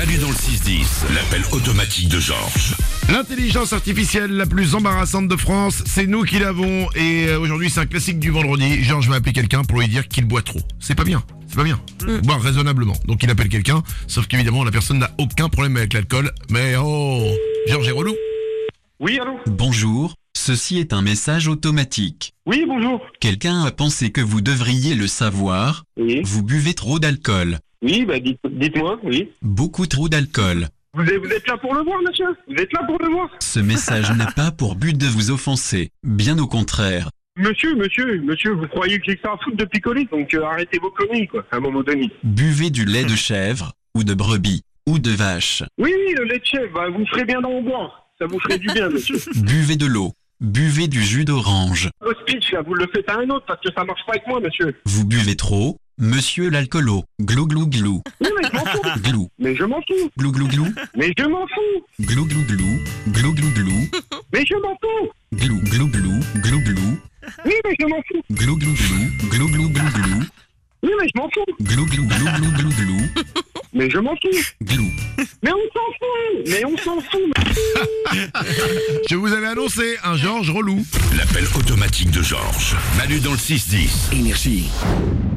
Manu dans le 6-10, l'appel automatique de Georges. L'intelligence artificielle la plus embarrassante de France, c'est nous qui l'avons. Et aujourd'hui, c'est un classique du vendredi. Georges va appeler quelqu'un pour lui dire qu'il boit trop. C'est pas bien. C'est pas bien. Boire raisonnablement. Donc il appelle quelqu'un, sauf qu'évidemment, la personne n'a aucun problème avec l'alcool. Mais oh, Georges est relou. Oui, allô? Bonjour, ceci est un message automatique. Oui, bonjour. Quelqu'un a pensé que vous devriez le savoir. Oui. Vous buvez trop d'alcool. Oui, dites-moi, oui. Beaucoup trop d'alcool. Vous êtes là pour le voir, monsieur? Vous êtes là pour le voir? Ce message n'a pas pour but de vous offenser. Bien au contraire. Monsieur, vous croyez que j'ai que ça à foutre de picoler? Donc arrêtez vos conneries, quoi, à un moment donné. Buvez du lait de chèvre, ou de brebis, ou de vache. Oui, le lait de chèvre, bah, vous ferez bien d'en boire. Ça vous ferait du bien, monsieur. Buvez de l'eau. Buvez du jus d'orange. Au speech, là, vous le faites à un autre, parce que ça marche pas avec moi, monsieur. Vous buvez trop. Monsieur l'alcoolo. Glou glou glou. Oui, mais je m'en fous. Glou. Mais je m'en fous. Glou glou glou. Mais je m'en fous. Glou glou glou. Glou glou glou. Mais je m'en fous. Glou glou glou. Glou glou. Oui, mais je m'en fous. Glou glou glou. Glou glou glou glou. Oui, mais je m'en fous. Glou glou glou glou glou glou. Mais je m'en fous. Glou. Mais on s'en fout. Mais on s'en fout. Je vous avais annoncé un Georges relou. L'appel automatique de Georges. Manu dans le 6-10. Énergie.